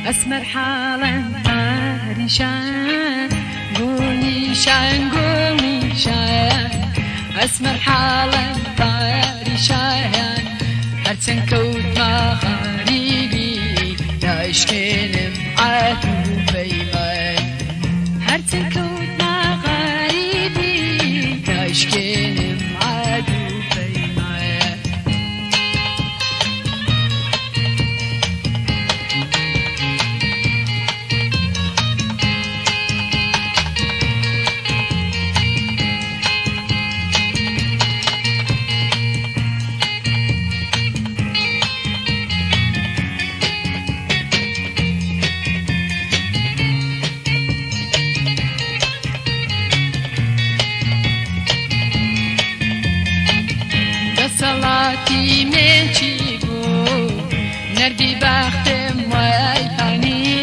أسمر حالا پریشان گولی شان أسمر حالا پریشان هرچند کود ما غریبی ناشکنم عطوفی من هرچند کود ما غریبی ناشکنم عطوفی من صلاتي من چیبو نردی بختم وای پنی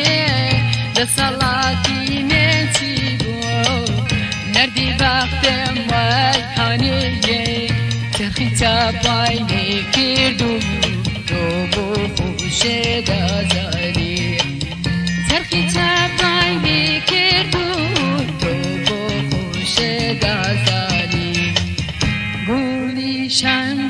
صلاتي من چیبو نردی بختم وای پنی ترخی تابای نکردو تو بو خوش دازاری ترخی تابای نکردو تو بو خوش دازاری گولی شان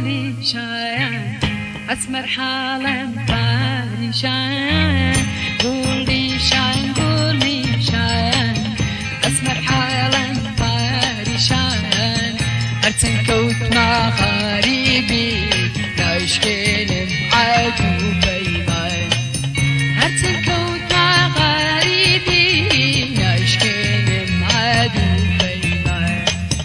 أسمر حالا پریشان گولی شان أسمر حالا پریشان هرچند کود ما غریبی ناشکنم عطوفی من هرچند کود ما غریبی ناشکنم عطوفی من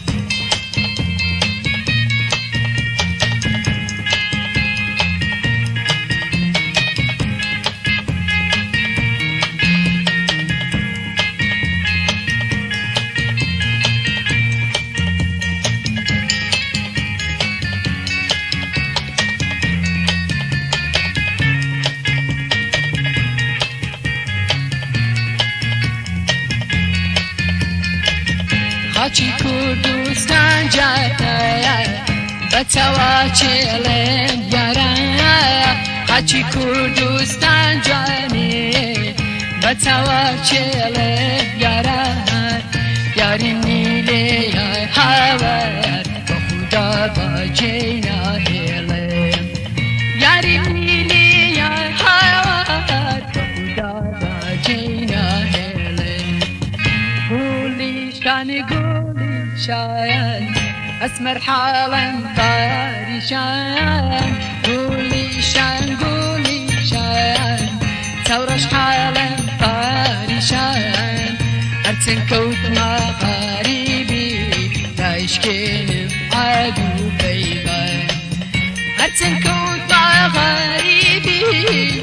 خاچی کردستان جاتایا بچوا چلم یارا خاچی کردستان جانی بچوا چلم یارا یاری نیلی هوار با خدا با جینا هلم یاری نیلی هوار با خدا با جینا هلم گولی شايان أسمر حالا پریشان گولی شان تورش حالا پریشان هرچند کود ما غریبی ناشکنم عطوفی من هرچند کود ما غریبی